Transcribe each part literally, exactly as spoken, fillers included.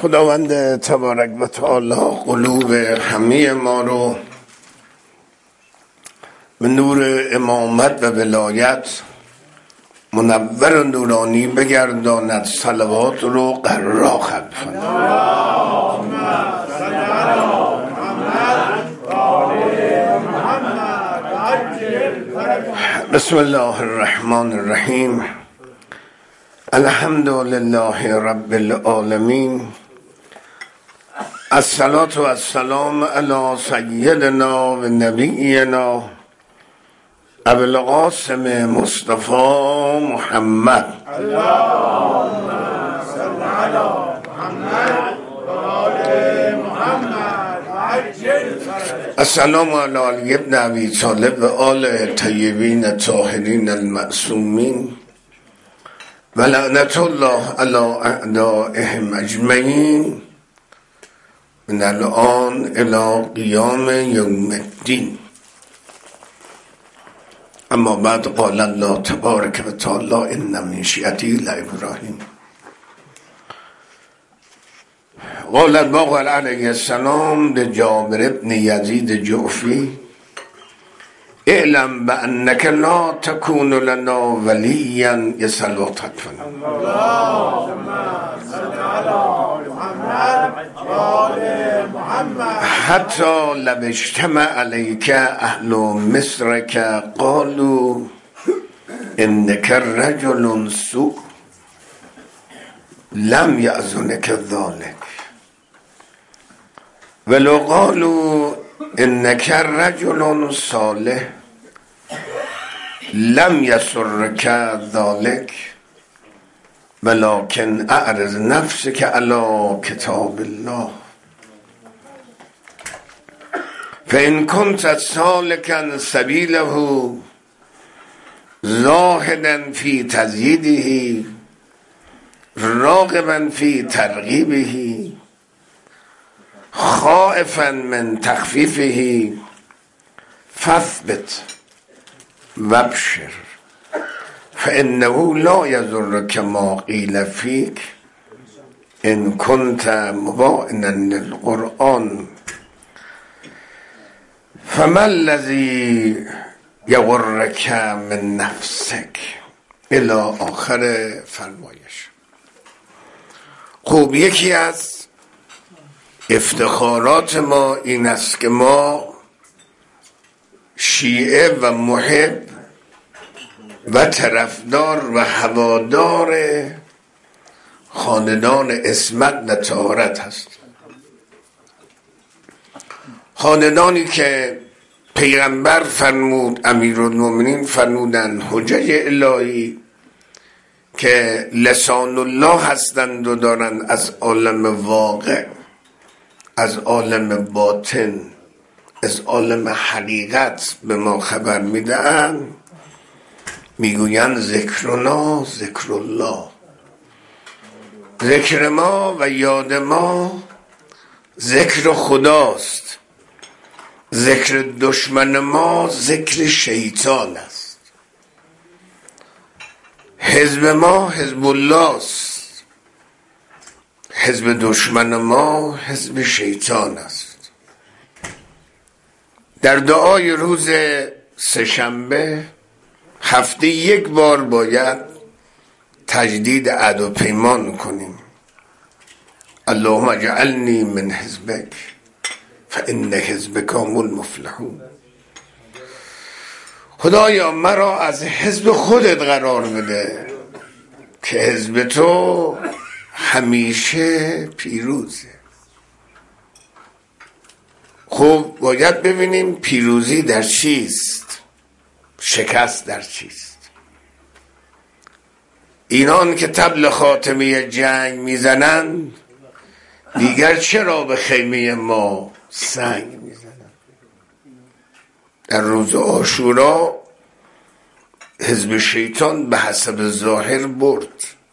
خداوند تبارک و تعالی قلوب همه ما رو به نور امامت و ولایت منور و نورانی بگرداند. صلوات رو قرار خلق بسم الله الرحمن الرحیم. الحمد لله رب العالمین. الصلاة و السلام علی سیدنا و نبینا ابو القاسم مصطفی محمد. اللهم صل علی محمد و آل محمد عجل فرجهم. السلام علی علی ابن ابی طالب و آل طیبین الطاهرین المعصومین و لعنت الله علی اعدائهم اجمعین من الان الی قیام یوم الدین. اما بعد قال الله تبارک و تعالی ان من شیعتی لابراهیم. قال الباقر علیه السلام لجابر ابن یزید جعفی اعلم بانک لا تكون لنا ولیا یسل و تدفن. اللهم صل علی محمد و آل محمد. حتی لو اجتمع علیک اهل مصرک قالوا انک رجل سوء لم یأذنک ذلک ولو قالوا انک رجل صالح لم یسرک ذلک ولكن اعرض نفسك على کتاب الله فإن كنت سالكا سبيله زاهدا في تزييده راغبا في ترغيبه خائفا من تخفيفه فاثبت وابشر فإنه لا يضرك ما قيل فيك إن كنت مبائنا للقرآن فما الذي یغرک من نفسک الی آخر فرمایش. خوب یکی از افتخارات ما این است که ما شیعه و محب و طرفدار و هوادار خاندان عصمت و طهارت هست. خاندانی که پیغمبر فرمود، امیرالمومنین فرمودن، حجج الهی که لسان الله هستند و دارند از عالم واقع، از عالم باطن، از عالم حقیقت به ما خبر میدهند. میگویند ذکرنا ذکر الله، ذکر ما و یاد ما ذکر خداست، ذکر دشمن ما ذکر شیطان است. حزب ما حزب الله است، حزب دشمن ما حزب شیطان است. در دعای روز سه‌شنبه هفته یک بار باید تجدید عهد و پیمان کنیم. اللهم اجعلنی من حزبک فإن حزبک هم المفلحون. خدایا مرا از حزب خودت قرار بده که حزب تو همیشه پیروزه. خب باید ببینیم پیروزی در چیست، شکست در چیست. اینان که طبل خاتمه جنگ میزنند دیگر چرا به خیمه ما سنگ میزنند؟ در روز عاشورا حزب شیطان به حسب ظاهر برد.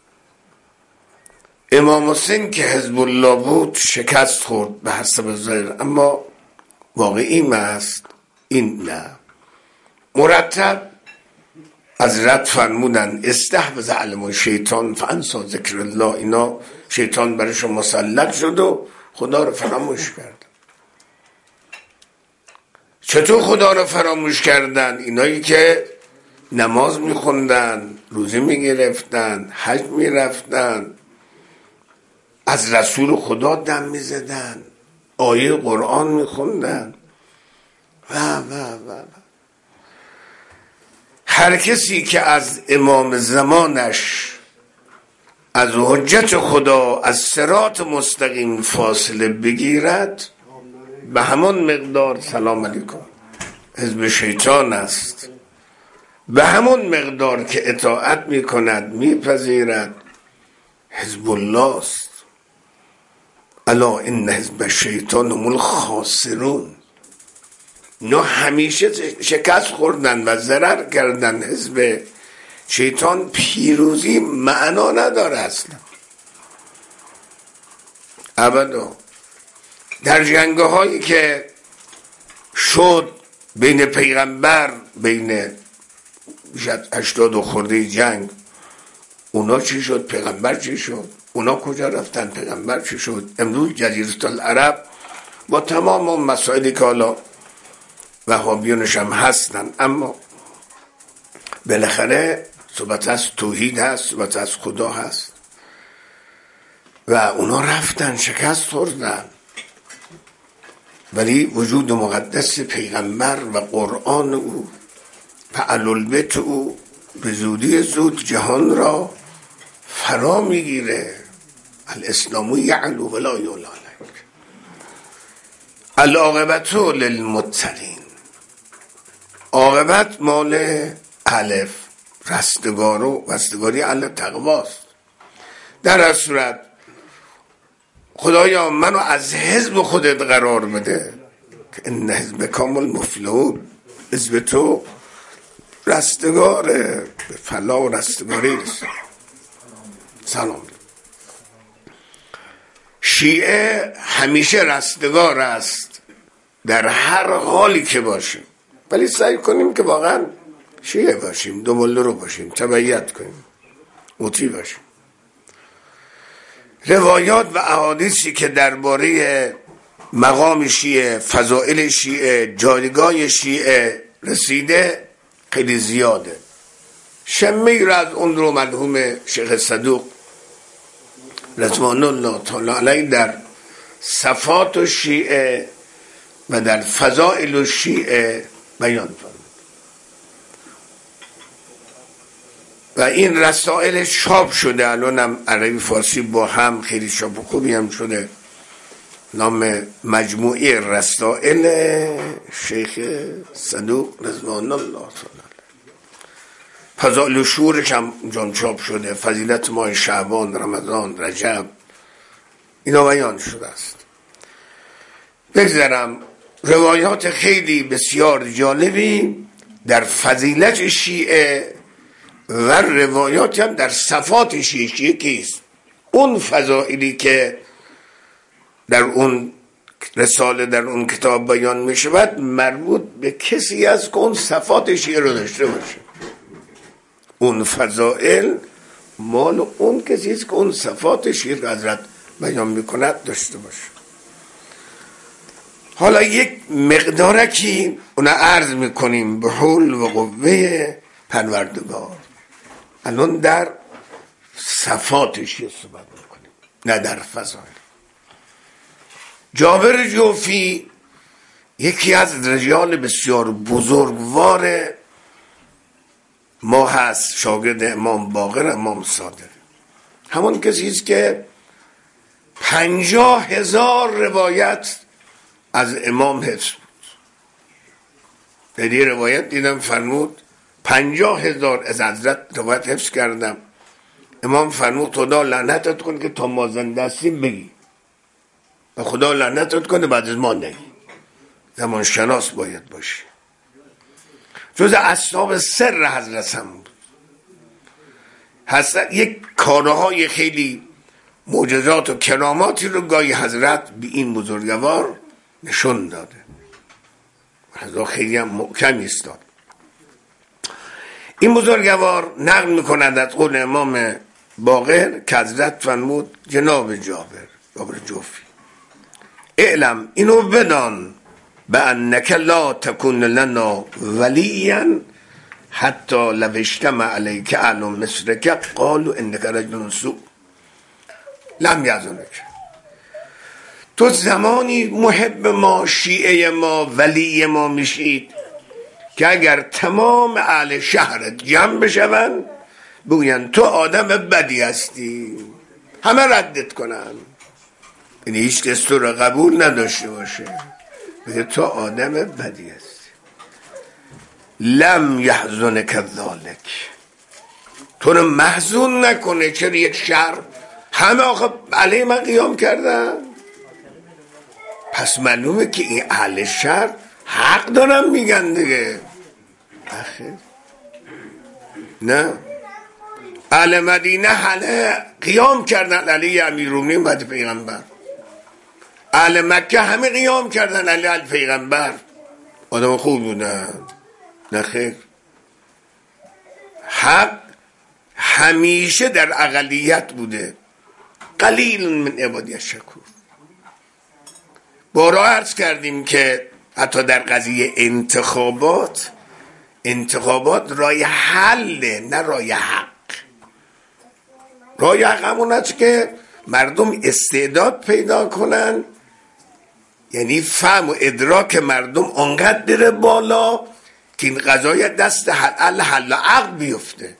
امام حسین که حزب الله بود شکست خورد به حسب ظاهر، اما واقعی است این نه. مرتب حضرت فرمودن استحوذ علم و شیطان فانسا ذکر الله، اینا شیطان برشون مسلط شد و خدا رو فراموش کردن. چطور خدا رو فراموش کردن؟ اینایی که نماز میخوندن، روزه میگرفتن، حج میرفتن، از رسول خدا دم میزدن، آیه قرآن میخوندن و و و هر کسی که از امام زمانش، از حجت خدا، از صراط مستقیم فاصله بگیرد، به همان مقدار سلام علیکم حزب شیطان است. به همون مقدار که اطاعت میکند، میپذیرد، حزب الله است. الا ان حزب شیطان هم الخاسرون. اینا همیشه شکست خوردن و ضرر کردن. حزب شیطان پیروزی معنا نداره اصلا، ابدا. در جنگ هایی که شد بین پیغمبر، بین هشتاد و خورده جنگ، اونا چی شد؟ پیغمبر چی شد؟ اونا کجا رفتن؟ پیغمبر چی شد؟ امروز جزیره العرب با تمام اون مسائلی که حالا وهابیونش هم هستن، اما بالاخره صحبت از توحید هست، صحبت از خدا هست و اونا رفتن شکست خوردن، ولی وجود مقدس پیغمبر و قرآن او و اهل‌البیت او به زودی زود جهان را فرا میگیره. الاسلام یعلو ولا یعلی علیک، العاقبت للمتقین. عاقبت مال الف، رستگار و رستگاری اهل تقواست. در هر صورت خدایا منو از حزب خودت قرار بده که ان حزب کامل مفلحون، حزب تو رستگاره، به فلاح و رستگاری رسید. سلام. شیعه همیشه رستگار است در هر حالی که باشیم، ولی سعی کنیم که واقعا شیعه باشیم، دومله رو باشیم، تبعیت کنیم، مطیع باشیم. روایات و احادیثی که درباره مقام شیعه، فضائل شیعه، جایگاه شیعه رسیده خیلی زیاده. شمی را از اون رو مرحوم شیخ صدوق رضوان الله تعالی علیه در صفات و شیعه و در فضائل و شیعه بیان فرمود و این رسائل چاپ شده، الان هم عربی فارسی با هم خیلی چاپ خوبی هم شده، نام مجموعه رسائل شیخ صدوق رضوان الله تعالی. فضائل و شورش هم اونجا چاپ شده، فضیلت ماه شعبان، رمضان، رجب، اینا بیان شده است. بگذارم روایات خیلی بسیار جالبی در فضیلت شیعه و روایات هم در صفات شیعه. شیعه کیست؟ اون فضائلی که در اون رساله، در اون کتاب بیان می شود، مربوط به کسی است که اون صفات شیعه رو داشته باشه. اون فضائل مال اون کسی است که اون صفات شیعه رو حضرت بیان می کند داشته باشه. حالا یک مقدارکی اون عرض می کنیم به حول و قوه پروردگار. الان در صفات شیعه صحبت می کنیم، نه در فضائل. جابر جوفی یکی از رجال بسیار بزرگوار ما هست، شاگرد امام باقر، امام صادق. همون کسی است که پنجاه هزار روایت از امام حفظ بود. در یه روایت دیدم فرمود پنجاه هزار از حضرت روایت حفظ کردم. امام فرمود خدا لعنتت کنه که تا ما زنده هستیم بگی و خدا لعنتت کنه بعد از ما نگی. زمان شناس باید باشی. جز اصحاب سر حضرت هم بود. حضرت یک کارهای خیلی معجزات و کراماتی رو گاهی حضرت به این بزرگوار نشون داده. حضرت خیلی هم محکم ایستاد. این بزرگوار نقل میکنند از قول امام باقر که حضرت فرمود جناب جابر جابر جوفی اعلم اینو بدان بأنک لا تکون لنا ولیا حتی لو اجتمع علیک اهل مصرک قالوا انک رجل سوء لم یظنک. تو زمانی محب ما شیعه ما ولی ما میشید که اگر تمام اهل شهرت جمع بشون بگوین تو آدم بدی هستی همه ردت کنن، یعنی هیچ کس تو رو قبول نداشته باشه بگه تو آدم بدی هستی. لم یحزنک ذالک، تو رو محزون نکنه. چرا یک شهر همه آخه علیه من قیام کردن، پس معلومه که این اهل شهر حق دارن میگن دیگه. آخه نه اهل مدینه همه قیام کردن علیه امیرالمومنین بعد پیغمبر، اهل مکه همه قیام کردن علیه پیغمبر، آدم خوب بودن. نه خیر، حق همیشه در اقلیت بوده. قلیل من عبادی الشکور. بارها عرض کردیم که حتی در قضیه انتخابات انتخابات رای حله نه رای حق. رای حق همون است که مردم استعداد پیدا کنن، یعنی فهم و ادراک مردم آنقدر بره بالا که این قضایه دست حل حل و عقل بیفته.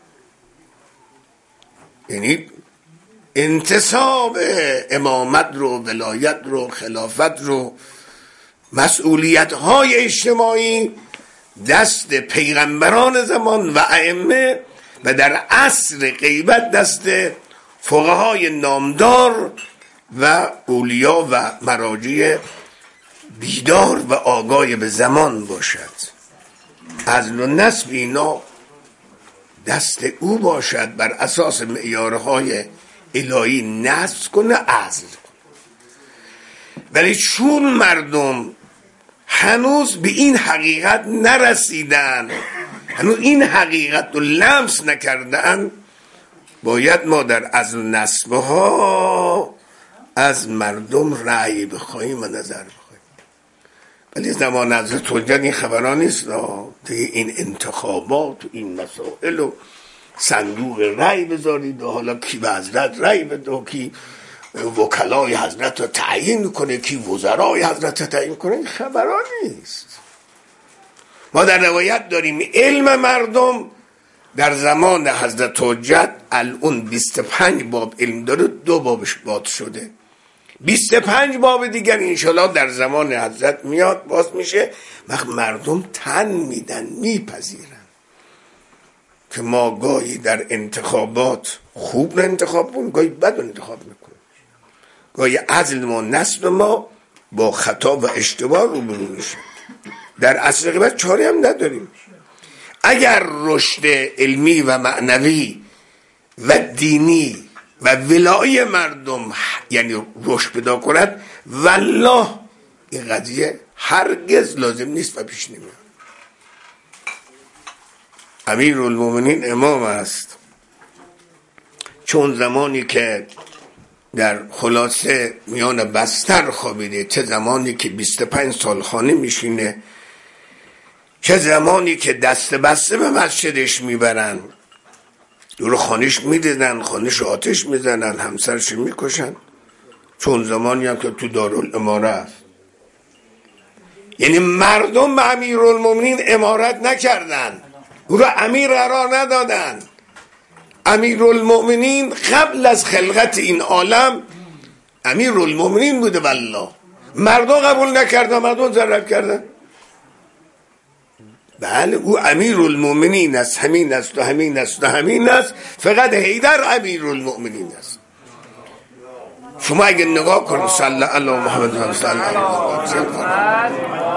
یعنی انتصاب امامت رو، ولایت رو، خلافت رو، مسئولیت های اجتماعی دست پیغمبران زمان و ائمه و در عصر غیبت دست فقهای نامدار و اولیا و مراجع بیدار و آگاه به زمان باشد. عزل و نسب اینا دست او باشد، بر اساس معیارهای الهی نسب کنه عزل کنه. ولی چون مردم هنوز به این حقیقت نرسیدن، هنوز این حقیقت رو لمس نکردن، باید ما در عزل و نسب ها از مردم رأی بخواهیم و نظر بخواهیم. ولی زمان حضرت حجت این خبران نیست. دیگه این انتخابات و این مسائل و صندوق رأی بذارید و حالا کی به حضرت رأی بده، کی وکلای حضرت رو تعیین کنه، کی وزرای حضرت رو تعیین کنه، این خبران نیست. ما در روایت داریم علم مردم در زمان حضرت حجت الان بیست و پنج باب علم داره، دو بابش باد شده، بیست و پنج باب دیگر انشالله در زمان حضرت میاد باز میشه. وقت مردم تن میدن، میپذیرن که ما گاهی در انتخابات خوب رو انتخاب کنیم، گاهی بد رو انتخاب میکنیم، گاهی عزل ما نسب ما با خطا و اشتباه روبرو میشه. در عصر غیبت چاره هم نداریم. اگر رشد علمی و معنوی و دینی و ولای مردم یعنی رشد پیدا کند، والله این قضیه هرگز لازم نیست و پیش نمیاد. امیرالمومنین امام است، چون زمانی که در خلاصه میان بستر خوابیده، چه زمانی که بیست و پنج سال خانه میشینه، چه زمانی که دست بسته به مسجدش میبرن، دور خانش میدیدن، خانش آتش میزنن، همسرش میکشن، چون زمانی هم که تو دارالاماره است. یعنی مردم به امیرالمومنین امارت نکردن، او را امیر قرار ندادن. امیرالمومنین قبل از خلقت این عالم امیرالمومنین بوده. والله مردم قبول نکردن، مردم ضرب کردن. بله او امیرالمومنین است، همین است و همین است و همین است، فقط حیدر امیرالمومنین است. شما اگه نگاه کنید صلی الله محمد صلی الله علیه و سلم،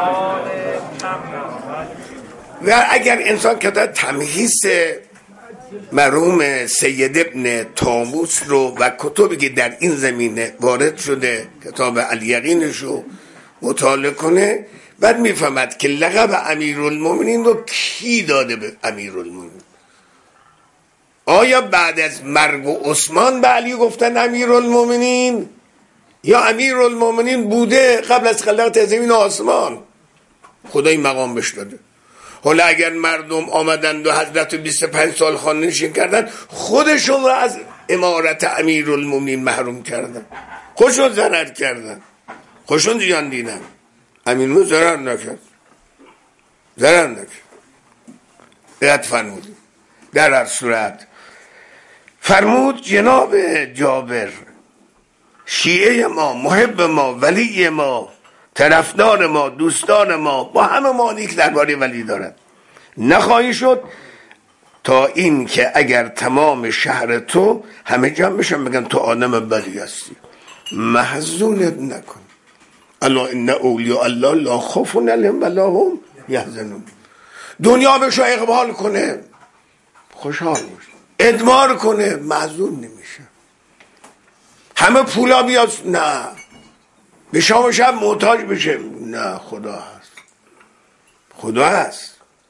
و اگر انسان که داره تمحیص مرحوم سید ابن طاووس رو و کتبی که در این زمینه وارد شده، کتاب الیقینش رو مطالعه کنه، بعد میفهمد که لقب امیرالمومنین رو کی داده به امیرالمومنین. آیا بعد از مرگ عثمان به علی گفتن امیرالمومنین، یا امیرالمومنین بوده قبل از خلقت زمین و آسمان، خدا این مقام بهش داده. حالا اگر مردم آمدند و حضرت بیست و پنج سال خانه نشین کردن، خودشون رو از امارت امیرالمومنین محروم کردن، خودشون ضرر کردن، خودشون زیان دیدن. امیرالمومنین ضرر نکرد، ضرر نکرد. بیاد فرمود در هر صورت فرمود جناب جابر شیعه ما، محب ما، ولی ما، طرفدار ما، دوستان ما، با همه مانی که درباره ولی دارد، نخواهی شد تا این که اگر تمام شهر تو همه جمع بشن بگن تو آدم بدی هستی، محزونت نکن. الا ان اولیاء الله لا خوف علیهم ولا هم یحزنون. دنیا بهش اقبال کنه خوشحال میشه، ادمار کنه محزون نمیشه. همه پولا بیاد، نه. به شام شب محتاج بشه، نه. خدا هست، خدا هست.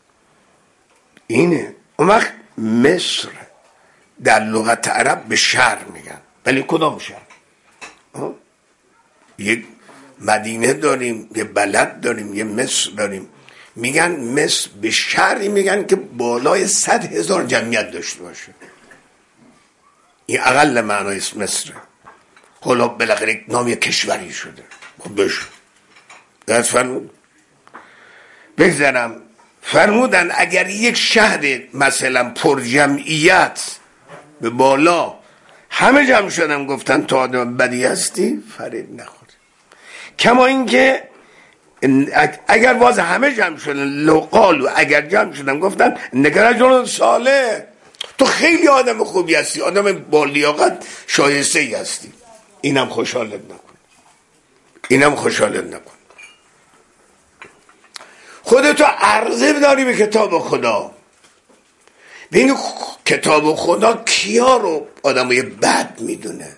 اینه. اون وقت مصر در لغت عرب به شهر میگن، ولی کدام شهر؟ یک مدینه داریم، یه بلد داریم، یه مصر داریم. میگن مصر به شهری میگن که بالای صد هزار جمعیت داشته باشه. این اقل معنای مصره. حالا بالاخره نام یک کشوری شده. خب بشه دست فرمود بگذارم. فرمودن اگر یک شهر مثلا پر جمعیت به بالا همه جمع شدن گفتن تو آدم بدی هستی، فرید نخوری. کما اینکه اگر باز همه جمع شدن لقالو، اگر جمع شدن گفتن نگرجون ساله تو خیلی آدم خوبی هستی، آدم با لیاقت شایسته ای هستی، اینم خوشحالت نکن، اینم خوشحالت نکن. خودتو عرضه داری به کتاب خدا. ببین کتاب خدا کیا رو آدمای بد میدونه.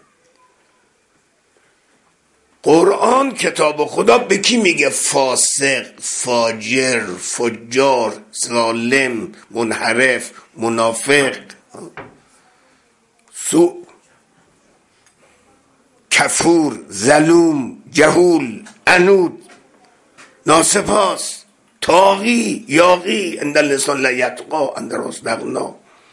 قرآن کتاب خدا به کی میگه؟ فاسق، فاجر، فجار، ظالم، منحرف، منافق، سوء، کفور، ظلوم، جهول، عنود، ناسپاس، طاغی، یاغی، اند اللسان لا یتقا اند راس دغنا.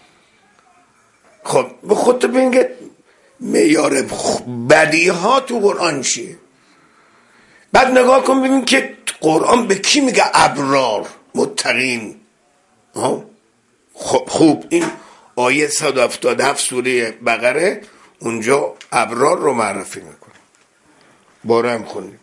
خب به خودت ببین معیار بدی ها تو قرآن چیه. بعد نگاه کن ببین که قرآن به کی میگه ابرار، متقین. خب خوب این آیه صد و هفتاد و هفت سوره بقره اونجا ابرار رو معرفی میکنه. باره هم خوندیم.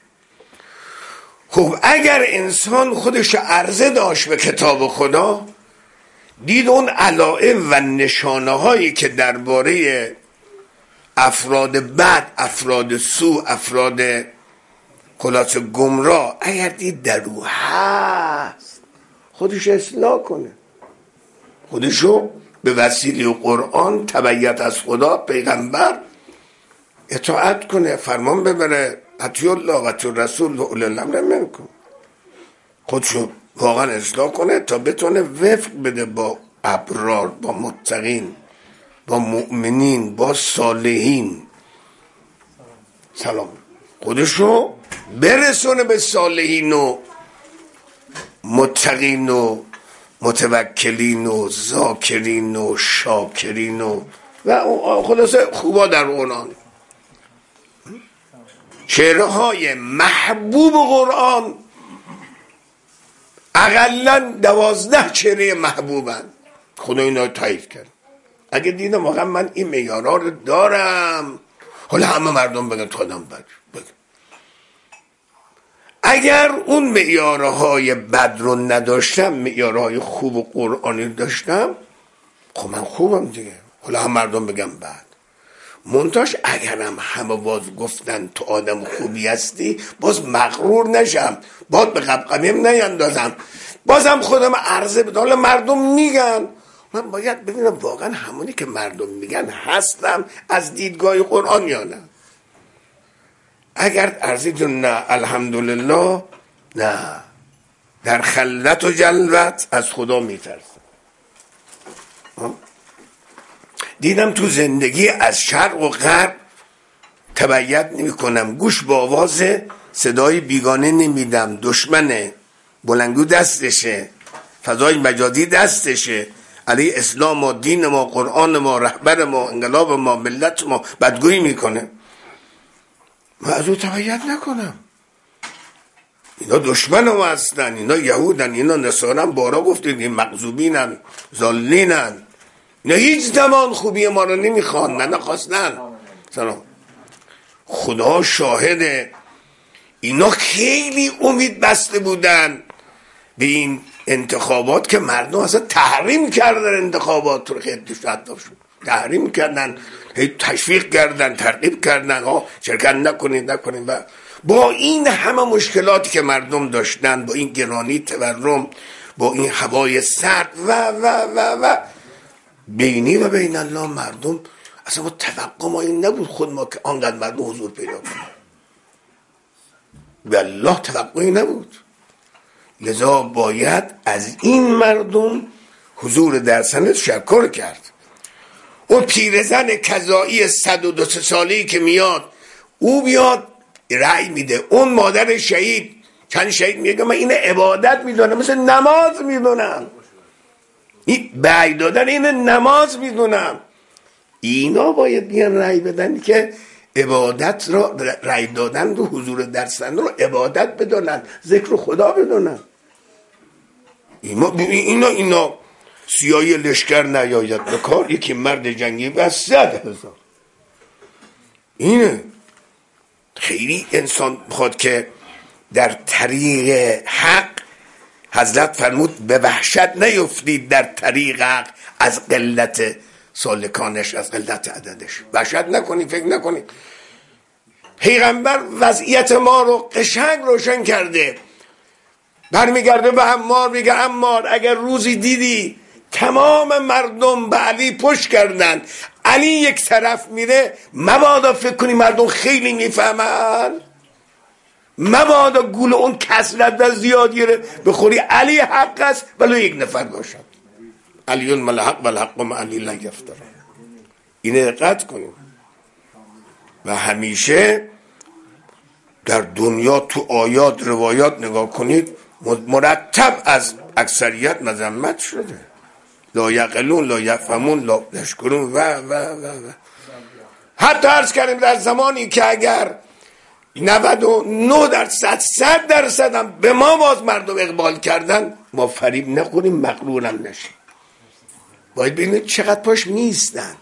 خب اگر انسان خودش عرضه داشت به کتاب خدا، دید اون علائم و نشانه هایی که درباره افراد بد، افراد سو، افراد خلاص گمراه اگر دید در او هست، خودش اصلاح کنه، خودشو به وسیله قرآن، تبعیت از خدا، پیغمبر اطاعت کنه، فرمان ببره، اطیع الله و اطیع الرسول و اولی الامر منکم. خودشو واقعا اصلاح کنه تا بتونه وفق بده با ابرار، با متقین، با مؤمنین، با صالحین. سلام. خودشو برسونه به صالحین و متقین و متوکلین و ذاکرین و شاکرین و و خلاصه خوبا در قرآن. شعرهای محبوب قرآن اقلا دوازده چهره محبوبن. خدا اینا تایید کرد. اگه دیدم واقعا من این معیارها رو دارم، حالا همه مردم بگن تو آدم بد بگن. اگر اون معیارهای بد رو نداشتم، معیارهای خوب و قرآنی داشتم، خب من خوبم دیگه، حالا هم مردم بگم بد. منتاش اگرم همه باز گفتن تو آدم خوبی هستی، باز مغرور نشم، باز به قبقبیم نیندازم، بازم خودم عرضه بدم. حالا مردم میگن، من باید ببینم واقعا همونی که مردم میگن هستم از دیدگاه قرآن یا نه. اگر عرضه جون نه الحمدلله نه، در خلوت و جلوت از خدا میترسم. دیدم تو زندگی از شرق و غرب تبعیت نمی کنم، گوش با آواز صدای بیگانه نمیدم. دشمن بلنگو دستشه، فضای مجازی دستشه، علی اسلام و دین ما، قرآن ما، رهبر ما، انقلاب ما، ملت ما بدگویی میکنه. من از او تبعیت نکنم. اینا دشمن ما هستن، اینا یهودن، اینا نصارن، بارا گفتید این مغضوبینن، ضالینن، اینا هیچ زمان خوبی ما رو نمیخوان، نه نخواستن. سلام. خدا شاهده اینا خیلی امید بسته بودن به این انتخابات که مردم اصلا تحریم کردن انتخابات رو، خیلی شد تحریم کردن، تشویق کردن، ترغیب کردن ها شرکت نکنید نکنید. و با این همه مشکلاتی که مردم داشتن، با این گرانی تورم، با این هوای سرد و و و و بینی و بین الله مردم اصلا با توقع ما این نبود خود ما که آنقدر مردم حضور پیدا کنن. والله توقعی نبود. لذا باید از این مردم حضور در سند شکر کرد. اون پیرزن کذایی صد و دو سالی که میاد، او بیاد رأی میده. اون مادر شهید، چند شهید میگه من این عبادت میدونم، مثل نماز میدونم، این بای دادن این نماز میدونم. اینا باید بیان رأی بدن که عبادت را، رأی دادن رو، حضور در سند رو عبادت بدونن، ذکر خدا بدونن. اینا اینا اینا سیاهی لشکر نیاید به کار، یکی مرد جنگی بس صد هزار. اینه خیلی انسان بخواد که در طریق حق، حضرت فرمود به وحشت نیفتید در طریق حق از قلت سالکانش، از قلت عددش. وحشت نکنید، فکر نکنید. پیغمبر وضعیت ما رو قشنگ روشن کرده. برمیگرده به عمار میگه عمار اگر روزی دیدی تمام مردم به علی پشت کردن، علی یک طرف میره، مبادا فکر کنی مردم خیلی میفهمن، مبادا گول اون کسرت و زیادی رو بخوری. علی حق است ولو یک نفر باشد. علیون مل حق و الحق مع علی لا یفترق. اینه دقت کنیم. و همیشه در دنیا تو آیات روایات نگاه کنید، مرتب از اکثریت مذمت شده. لا یعقلون، لا یفهمون، لا یشکرون و و و و حتی عرض کردیم در زمانی که اگر نود و نه درصد صد درصد هم به ما باز مردم اقبال کردن، ما فریب نخوریم، مغرورم نشیم. باید ببینید چقدر پاش نیستن.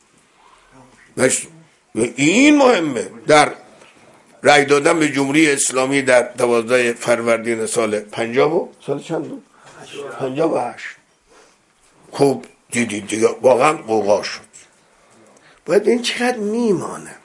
این مهمه. در رای دادن به جمهوری اسلامی در دوازده فروردین سال پنجاه و سال چند بود؟ پنجاه و هشت. خوب دیدید دیگه واقعا قوقا شد. باید این چقدر میمانه.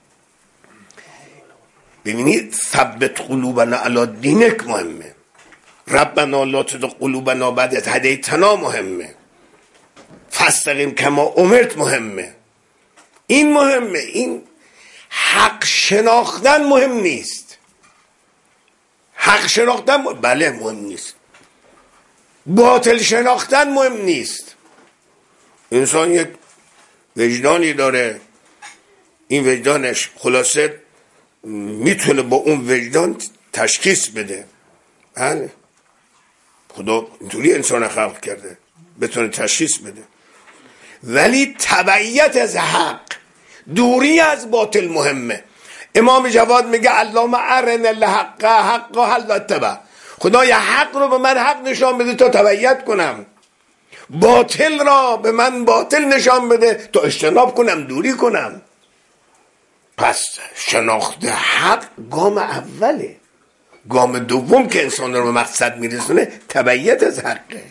ببینید ثبت قلوبنا علی دینک مهمه. ربنا لا تزغ قلوبنا بعد اذ هدیتنا مهمه. فاستقم کما امرت مهمه. این مهمه. این حق شناختن مهم نیست. حق شناختن م... بله مهم نیست. باطل شناختن مهم نیست. انسان یک وجدانی داره، این وجدانش خلاصه میتونه با اون وجدان تشخیص بده. بله خدا اینطوری انسان خلق کرده بتونه تشخیص بده. ولی تبعیت از حق، دوری از باطل مهمه. امام جواد میگه اللهم ارنا الحق حقا هل اتبع. خدایا حق رو به من حق نشان بده تا تبعیت کنم، باطل را به من باطل نشان بده تا اجتناب کنم، دوری کنم. پس شناخت حق گام اوله. گام دوم که انسان رو به مقصد میرسونه تبعیت از حقه.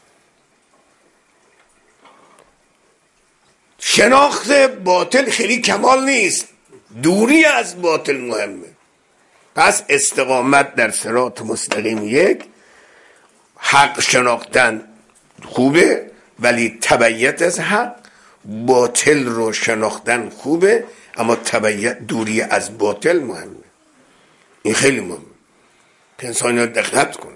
شناخت باطل خیلی کمال نیست، دوری از باطل مهمه. پس استقامت در صراط مستقیم یک، حق شناختن خوبه ولی تبعیت از حق، باطل رو شناختن خوبه اما تبعیت، دوری از باطل مهمه. این خیلی مهمه. که انسان رو دقت کنه.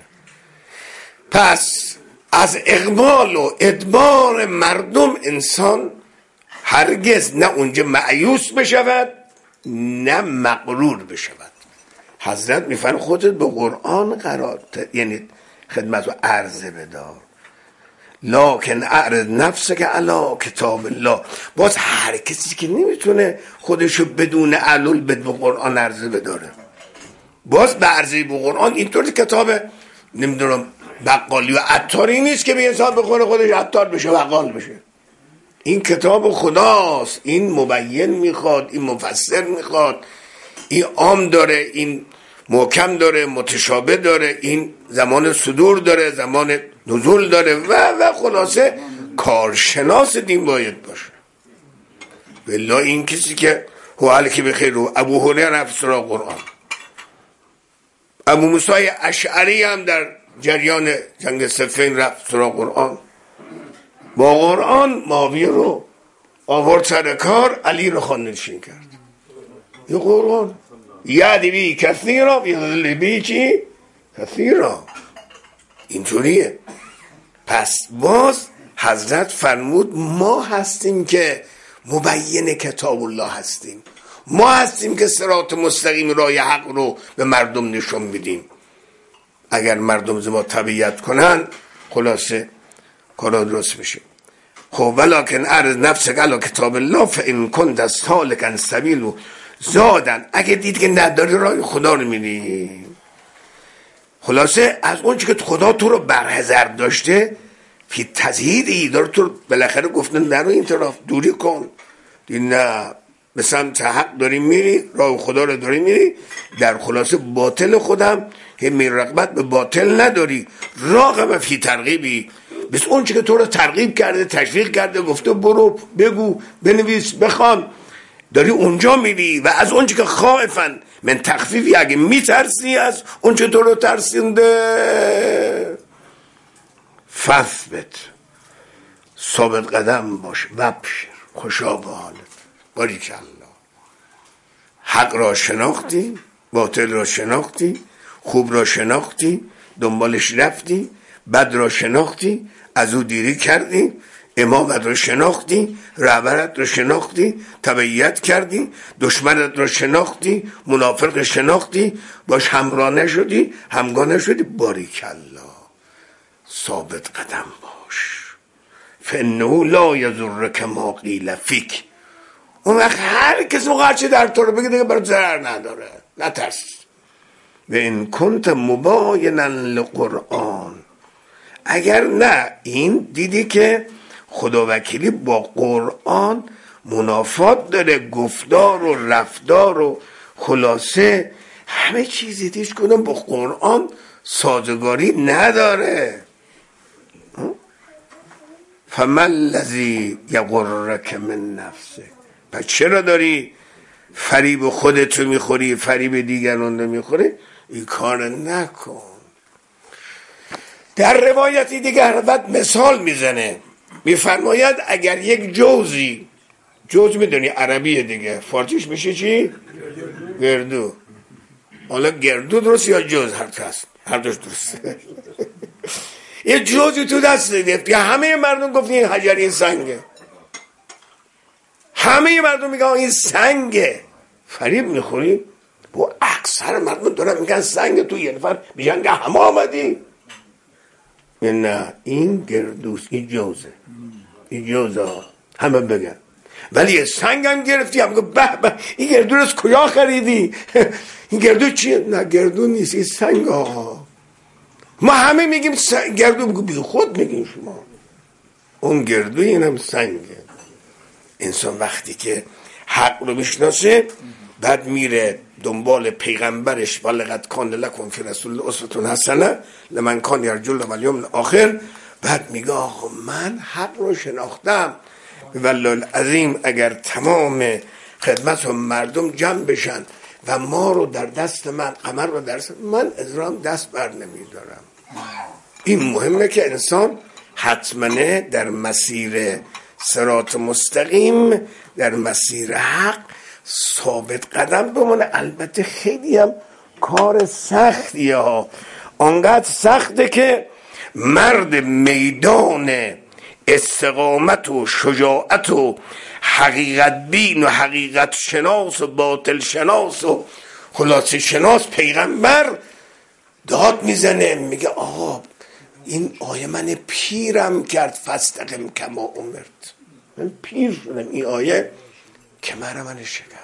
پس از اقبال و ادبار مردم انسان هرگز نه اونجا مایوس بشود نه مغرور بشود. حضرت میفرماید خودت به قرآن قرار یعنی خدمت و عرضه بدار، لکن اعرض نفسک علی کتاب الله. باز هر کسی که نمیتونه خودشو بدون علل به قرآن عرضه بداره، باز به عرضه به قرآن اینطور کتاب نمیدونم بقالی و عطاری نیست که به انسان بخونه خودش عطار بشه بقال بشه. این کتاب خداست، این مبین میخواد، این مفسر میخواد، این عام داره، این محکم داره، متشابه داره، این زمان صدور داره، زمان نزول داره و و خلاصه کارشناس دین باید باشه. بالله این کسی که هو علیکی بخیر رو ابو هریره رفت سراغ قرآن، ابو موسی اشعری هم در جریان جنگ صفین رفت سراغ قرآن، با قرآن معاویه رو آورد سر کار، علی رو خانه‌نشین کرد. یه قرآن یادی بی کثیرا یضل بی چی کثیرا، اینطوریه. پس باز حضرت فرمود ما هستیم که مبین کتاب الله هستیم، ما هستیم که صراط مستقیم راه حق رو به مردم نشون میدیم. اگر مردم زما تبعیت کنن خلاصه کارا درست میشه. خب ولکن اعرض نفسک علی کتاب الله فان کنت سالکا سبیل زادن، اگه دید که نداری راه خدا رو میری، خلاصه از اون چی که خدا تو رو برحذر داشته فی تزهیدی داره تو بالاخره گفتن نرو این طرف دوری کن، نه به سمت حق داری میری، راه خدا رو داری میری، در خلاصه باطل خودم که می رغبت به باطل نداری، راغب فی ترغیبی، بس اون چی که تو رو ترغیب کرده تشویق کرده گفته برو بگو بنویس بخوان، داری اونجا میری و از اون چی که خائفن من تخفیفی اگه میترسی از اون چی تو رو ترسینده فثبت ثابت قدم باش وبشر خوشا به حالت. باریکالله، حق را شناختی، باطل را شناختی، خوب را شناختی، دنبالش رفتی، بد را شناختی، از او دیری کردی، امامت را شناختی، رهبرت را شناختی، تبعیت کردی، دشمنت را شناختی، منافق شناختی، باش همراه نشدی، همگاه نشدی، باریکالله ثابت قدم باش. فانه لا یضرک ما قیل فیک، اون وقت هر کسی موقع چه در تو رو بگه دیگه برای ضرر نداره، نترس. و این کنت مباینا لقرآن، اگر نه این دیدی که خدا وکیلی با قرآن منافات داره، گفتار و رفتار و خلاصه همه چیزی دیش کنم با قرآن سازگاری نداره. فما الذی یغرک من نفسه، پس چرا داری فریب خودتو میخوری فریب دیگران رو میخوری؟ این کار نکن. در روایتی دیگر بعد مثال میزنه، میفرماید اگر یک جوزی، جوز میدونی عربیه دیگه، فارسیش میشه چی؟ گردو. حالا گردو درست یا جوز، هر کس هر دوش درسته. یه جوزی تو دست دیگه یا همه مردم گفتن این حجر این سنگه، همه مردم میگن این سنگه، فریب میخوری؟ با اکثر مردم دارن میگن سنگه، تو یه نفر میگن که همه آمدی، نه این گردوست، این جوزه، این جوزه همه بگن. ولی سنگ هم گرفتی هم گفت به به این گردو رو از کجا خریدی؟ این گردو چیه؟ نه گردو نیست، این سنگ آقا. ما همه میگیم سنگ، گردو بگو بی خود میگیم شما، اون گردو این هم سنگه. انسان وقتی که حق رو میشناسه بعد میره دنبال پیغمبرش، بلغت کان لکم فی رسول الله اسوة حسنه لمن کان یرجو الله والیوم الاخر، بعد میگه آقا من حق رو شناختم، والله العظیم اگر تمام خدمت و مردم جمع بشن و ما رو در دست من، قمر رو در دست من، ازرام دست بر نمیدارم. این مهمه که انسان حتماً در مسیر صراط مستقیم، در مسیر حق ثابت قدم بمونه. البته خیلی هم کار سختیه ها، آنقدر سخته که مرد میدان استقامت و شجاعت و حقیقت بین و حقیقت شناس و باطل شناس و خلاصه شناس پیغمبر داد میزنه، میگه آقا این آیه من پیرم کرد، فاستقم کما امرت، من پیر شدم، این آیه کمر من شکست.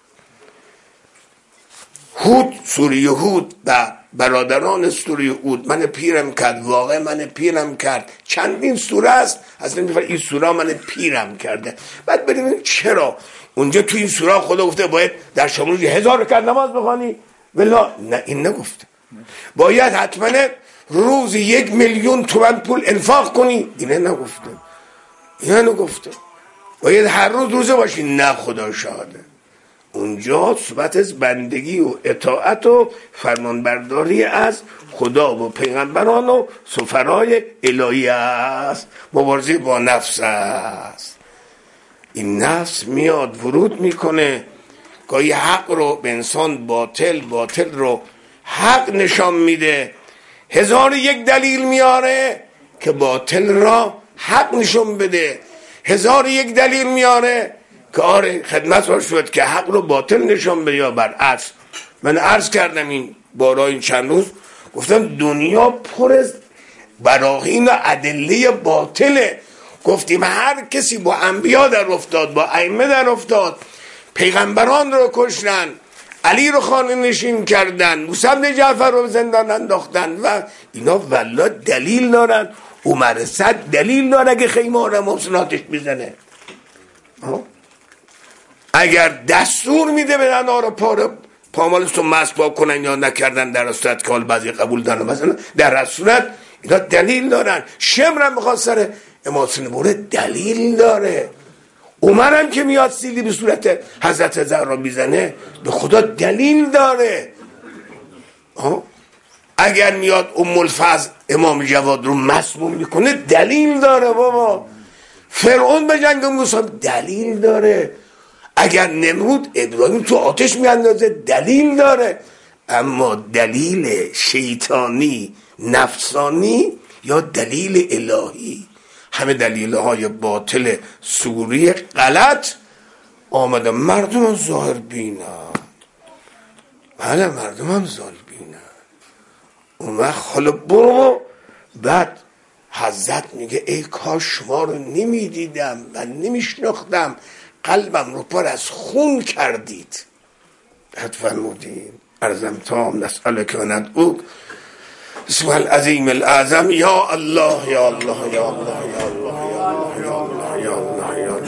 هود، سوره هود و برادران سوره هود من پیرم کرد، واقع من پیرم کرد. چندین سوره است اصلا میفر این سوره من پیرم کرده. بعد بریم چرا اونجا تو این سوره خدا گفته باید در شب روز هزار رکعت نماز بخوانی؟ ولی نه، این نگفته. باید حتما روز یک میلیون تومن پول انفاق کنی، اینه نگفته. اینه نگفته. باید هر روز روزه باشی، نه، خدا شاهده. اونجا صحبت از بندگی و اطاعت و فرمانبرداری از خدا و پیغمبران و سفرای الهی است، مبارزه با نفس است. این نفس میاد ورود میکنه، گاهی حق رو به انسان باطل، باطل رو حق نشان میده، هزار یک دلیل میاره که باطل را حق نشان بده، هزار یک دلیل میاره که آره خدمت را شد که حق رو باطل نشان بده. یا برعکس. من عرض کردم این بارا این چند روز گفتم دنیا پر از براهین و ادله باطله. گفتیم هر کسی با انبیا در افتاد، با ائمه در افتاد، پیغمبران رو کشتن، علی رو خانه نشین کردن، موسی بن جعفر رو زندان انداختن و اینا والله دلیل دارن. عمر صد دلیل داره که خیمه رو محسناتش میزنه. اگر دستور میده بدن آره پاره پامالستون مسباب کنن یا نکردن، در صورت که حال بعضی قبول دارن، مثلا در صورت اینا دلیل دارن. شمرم میخواد سر امام حسین بوره دلیل داره. عمرم که میاد سیلی به صورت حضرت زهرا میزنه به خدا دلیل داره. آه؟ اگر میاد ام الفضل امام جواد رو مسموم میکنه دلیل داره بابا. فرعون به جنگ موسی دلیل داره. اگر نمرود ابراهیم تو آتش میاندازه دلیل داره. اما دلیل شیطانی نفسانی یا دلیل الهی، همه دلیل های باطل سوری غلط آمده. مردم هم ظاهر بینن، بله مردم هم ظاهر بینن. اون وقت حالا برو. بعد حضرت میگه ای کاش شما رو نمیدیدم و نمیشناختم، قلبم رو پر از خون کردید. بعد فرمودیم ارزم تام نسألک و ندعوک اسم العظیم الاعظم یا الله یا الله یا الله یا الله یا الله یا الله یا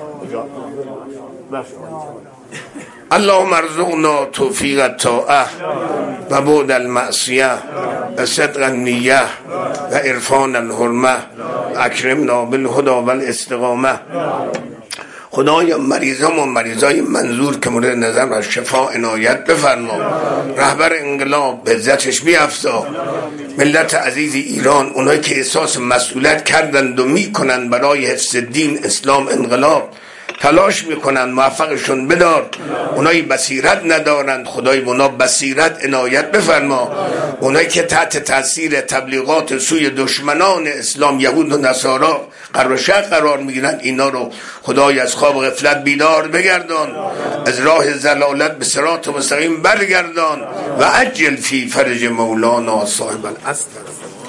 الله. اللهم ارزقنا توفیق الطاعه و بعد المعصیه و صدق النیه و عرفان الحرمه و اکرمنا بالهدی والاستقامه. خدایا مریضام و مریضای منظور که مورد نظر و شفا عنایت بفرما. رهبر انقلاب به عزتش بیفزا. ملت عزیز ایران، اونایی که احساس مسئولیت کردند و میکنند برای حفظ دین، اسلام، انقلاب تلاش میکنن، موفقشون بدار. اونایی بصیرت ندارند خدای اونا بصیرت عنایت بفرما. اونایی که تحت تاثیر تبلیغات سوی دشمنان اسلام، یهود و نصارا قرار شر قرار میگیرن، اینا رو خدای از خواب غفلت بیدار بگردان، از راه ضلالت به صراط مستقیم برگردان و عجل فی فرج مولانا صاحب العصر.